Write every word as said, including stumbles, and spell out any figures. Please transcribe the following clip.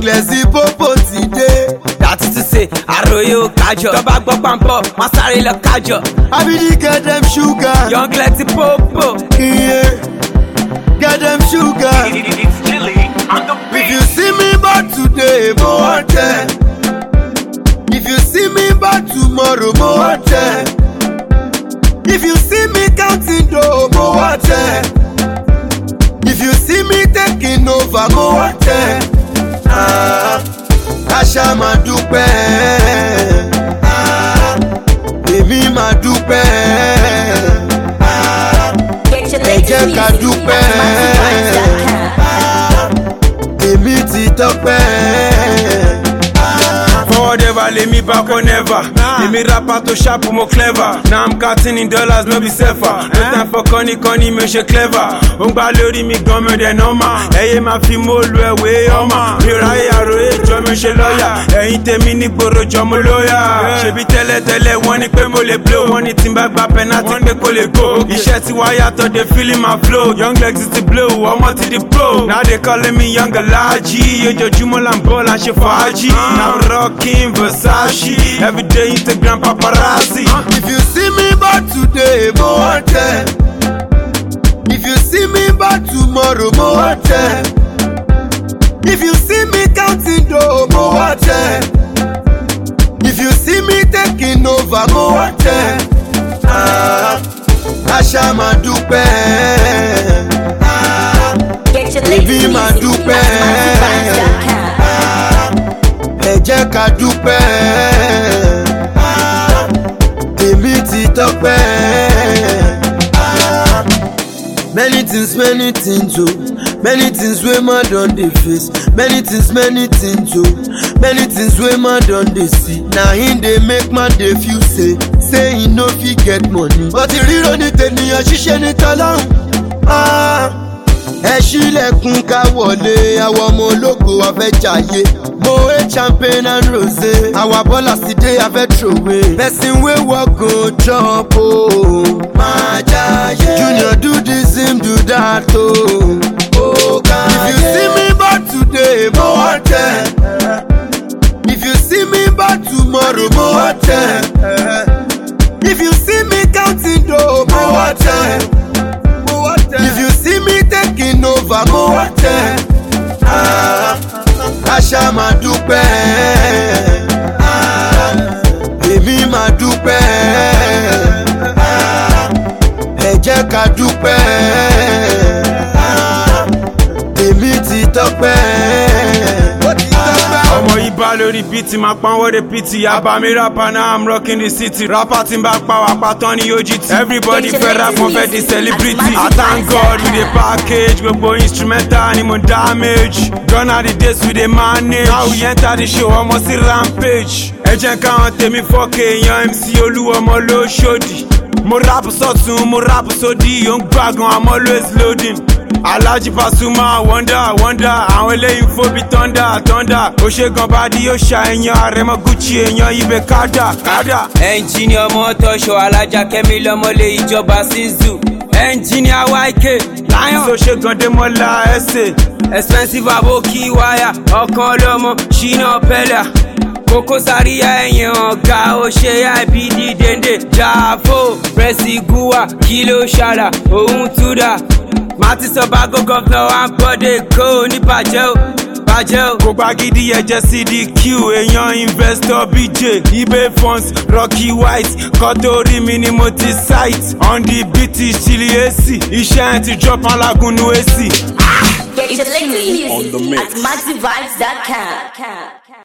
Glessy Popo ti dé. That is to say, àròyé ò kájọ. Tọ́ba gbọ́ pàmpọ̀, wọ́n sáré lọ kájọ. Abidi get them sugar. Young Glessy Popo. Yeah, get them sugar. It's chilly on the If you beat. see me back today, mo want it. If you see me back tomorrow, mo want it. If you see me counting dough, mo want it. If you see me taking over, mo want it. Ah, Kasha ma dúpẹ́. Ah, èmi ma dúpẹ́. Ah, ẹ jẹ́ ká dúpẹ́. Èmi ti tọ́pẹ́. Forward ever, lay me back on never. Let me rap out to sharp, more clever. Now I'm counting in dollars, no be safer. No time for conny conny, me she clever. Ungba lori mi gan me de normal. Eye ma fi mo lu ewe ọmọ. Mi ra yaro ejo me she lawyer. Ẹ̀yin tèmi ní gboro jọ mo lawyer. Ṣebí tẹ́lẹ̀ tẹ́lẹ̀ wọ́n ní pé mo lè blow. Wọ́n ní tí n bá gba penalty pé kò lè go. Iṣẹ́ ti wá yàtọ̀, they feeling my flow. Young Glessy ti blow, ọmọ ti di pro. Now they calling me Young Alaji. Ojoojúmọ́ là ń bọ̀ là ń ṣe fàájì. Now I'm rocking Versace. Every day Instagram paparazzi. If you see me back today, mo want it. If you see me back tomorrow, mo want it. If you see me counting dough, mo want it. If you see me taking over, mo want it. Ah, Kasha ma dúpẹ́. Ah, èmi ma dúpẹ́. Ah, ẹ jẹ́ ká dúpẹ́. Ah, èmi ti tọ́pẹ́. Ah, many things many things o, many things wey man don dey face, many things many things o, many things wey man don dey see. Na him dey make man dey feel say say he no fit get money. But ìrírò ní tènìyàn, ṣíṣe ní tọ́lọ́run. Ah, ẹ ṣílẹ̀kùn ká wọlé, àwọn ọmọ ológo wa fẹ́ jayé. Moe champagne and rosé, our ballers today I fẹ́ throway. Person wey work go chop o, máa jayé. Junior do this him do that o. Oh, if you see me back today, mo want it. If you see me back tomorrow, mo want it. If you see me counting dough, mo want it. If you see me taking over, mo want it. Ah, Kasha ma dúpẹ́. Ah, èmi ma dúpẹ́. Ah, ẹ jẹ́ ká dúpẹ́. Ah, èmi ti tọ́pẹ́. Ọmọ yìí bá lórí bíìtì máa pa wọ́n dé pìtì. Yaba mi rapper now I'm rocking the city. Rapper tí n bá pa wà pátán ní O G T. Everybody fẹ́ rap wọ́n fẹ́ di celebrity. I thank God we dey package. Gbogbo instrumental ni mo damage. Gone are the days we dey manage. Now we enter the show ọmọ sí rampage. Ẹ jẹ́ káwọn tèmi fọ́ọ̀kì èèyàn M C Olúọmọ ló ṣòdì. Mo rap sọ́tún, mo rap sódì. Ó ń gbàgàn, I'm always loading. Alhaji Pasuma wonder wonder àwọn eléyìí fò bí thunder thunder. Ó ṣe gan badi ó ṣa èèyàn àrẹ̀mọ Gucci èèyàn ibẹ̀ kádà kádà. Ẹnjìníà ọmọ tọ́ṣọ alájà kẹ́mi lọ́mọlé ìjọba Sizu. Ẹnjìníà Y K Lion. Ó ṣe gan Démọ́lá ẹsẹ̀. Expensive aboki wire ọkọ lọmọ Ṣínà Pẹ́lá. Kókó Zaria ẹ̀yìn ọ̀gá ó ṣe I B D dende. Jafo Pressy Guwa kí ló ṣàlà òun túdà. Mati Sobago governor and body go ní bàjẹ́ o, bàjẹ́ o. Kò gba gidi ẹ̀jẹ̀ C D Q èèyàn investor B J eBay funds Rocky White kọ́tórí mi ni mo ti site. On the beat Chili A C iṣẹ́ ẹ̀ ti drop alágúnú A C. Get your latest music at maxi vibes dot com.